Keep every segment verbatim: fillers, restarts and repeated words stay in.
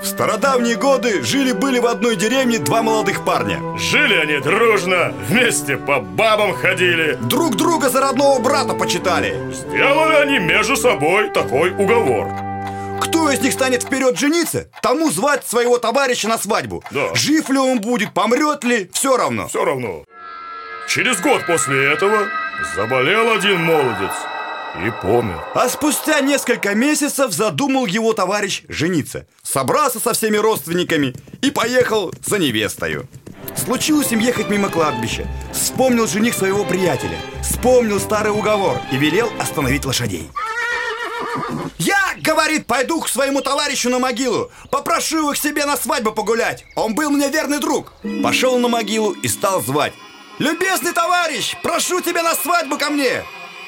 В стародавние годы жили-были в одной деревне два молодых парня. Жили они дружно, вместе по бабам ходили, друг друга за родного брата почитали. Сделали они между собой такой уговор: кто из них станет вперед жениться, тому звать своего товарища на свадьбу. Да. Жив ли он будет, помрет ли, все равно. Все равно. Через год после этого заболел один молодец и помер. А спустя несколько месяцев задумал его товарищ жениться. Собрался со всеми родственниками и поехал за невестою. Случилось им ехать мимо кладбища. Вспомнил жених своего приятеля, вспомнил старый уговор и велел остановить лошадей. «Я, — говорит, — пойду к своему товарищу на могилу, попрошу его к себе на свадьбу погулять. Он был мне верный друг». Пошел на могилу и стал звать: «Любезный товарищ, прошу тебя на свадьбу ко мне!»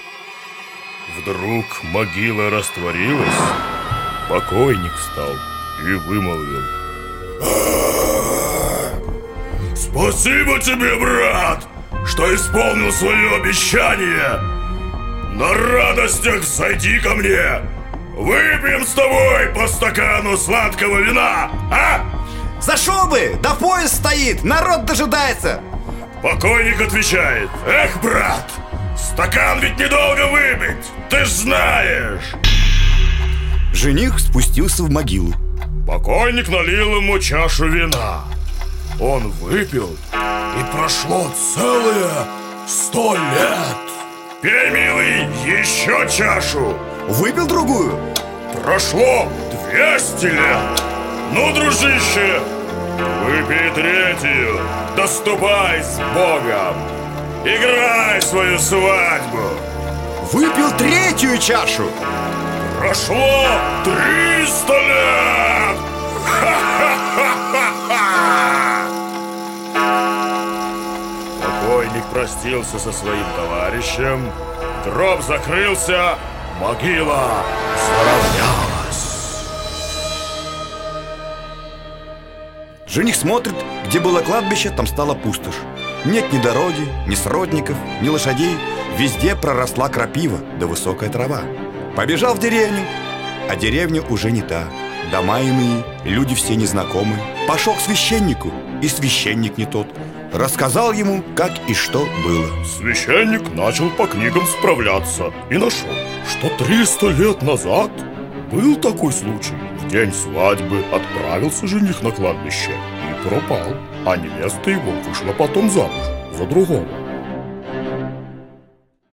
Вдруг могила растворилась, покойник встал и вымолвил: «Спасибо тебе, брат, что исполнил свое обещание. На радостях зайди ко мне, выпьем с тобой по стакану сладкого вина, а?» «Зашел бы, да поезд стоит, народ дожидается!» Покойник отвечает: «Эх, брат, стакан ведь недолго выпить, ты ж знаешь!» Жених спустился в могилу. Покойник налил ему чашу вина. Он выпил, и прошло целые сто лет. «Пей, милый, еще чашу!» Выпил другую. Прошло двести лет. «Ну, дружище, выпей третью, да ступай с Богом, играй свою свадьбу!» Выпил третью чашу. Прошло триста лет! Ха-ха-ха-ха-ха! Покойник простился со своим товарищем, гроб закрылся, могила заровнялась. Жених смотрит, где было кладбище, там стала пустошь. Нет ни дороги, ни сродников, ни лошадей. Везде проросла крапива да высокая трава. Побежал в деревню, а деревня уже не та. Дома иные, люди все незнакомые. Пошел к священнику, и священник не тот. Рассказал ему, как и что было. Священник начал по книгам справляться и нашел, что триста лет назад был такой случай. В день свадьбы отправился жених на кладбище и пропал, а невеста его вышла потом замуж за другого.